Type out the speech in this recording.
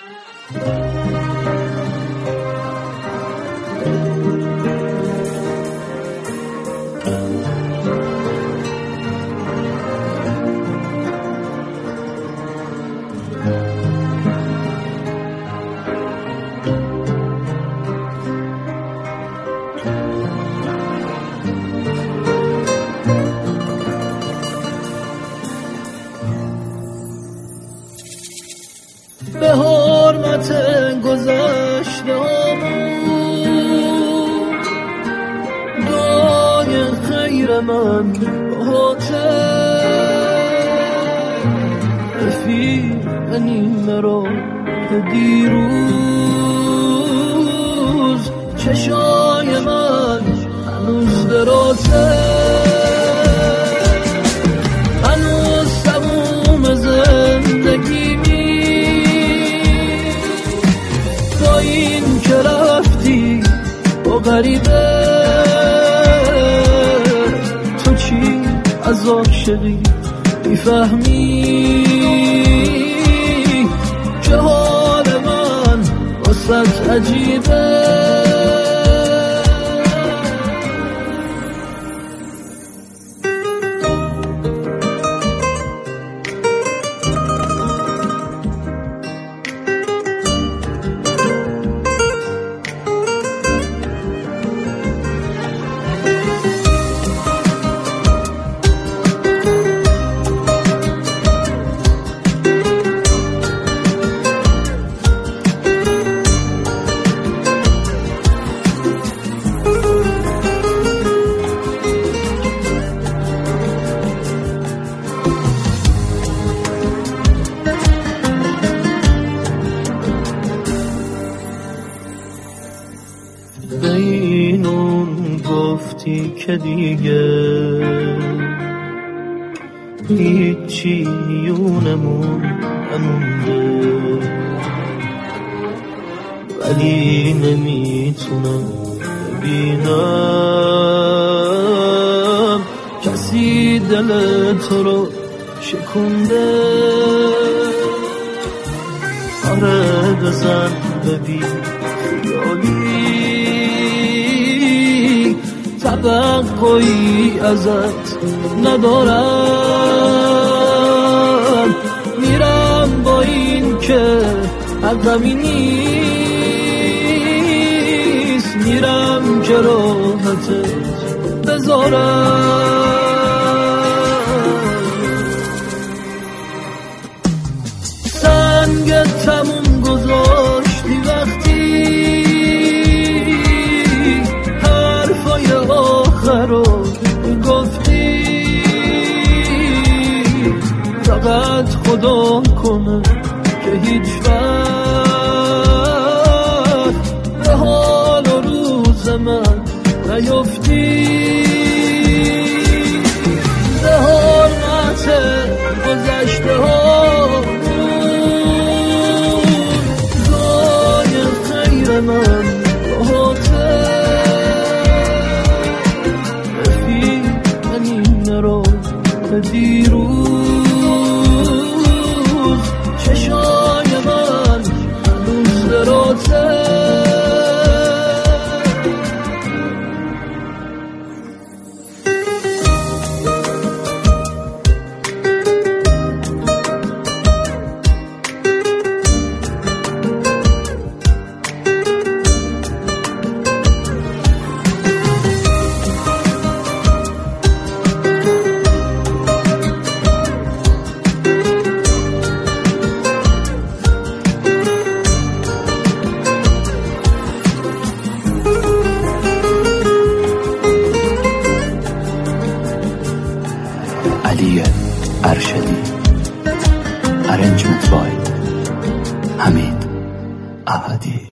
به حرمت گذشته‌هامون دعای خیر من رفیق نیمه رو که دیروز چشای من هنوز درازه، هنوز تموم زندگی با این که رفتی با غریبه. تو چی از عاشقی میفهمی که حال من واسه عجیبه؟ به اینون گفتی که دیگه هیچی میونمون نمونده، ولی نمیتونم ببینم کسی دل تو رو شکونده. آره بزن ببین خیالی توقعی ازت ندارم، میرم با این که حقمی نیست، میرم که راحتت بذارم. سنگ تموم گذاشتی وقتی حرفای آخر رو گفتی، فقط خدا کنه که هیچ وقت به حال و روز من نیفتی. به حرمت گذشته ها دعای خیر من دیروز چشای من هنوز درازه. علی ارشدی، ارنجمنت بای حمید احدی.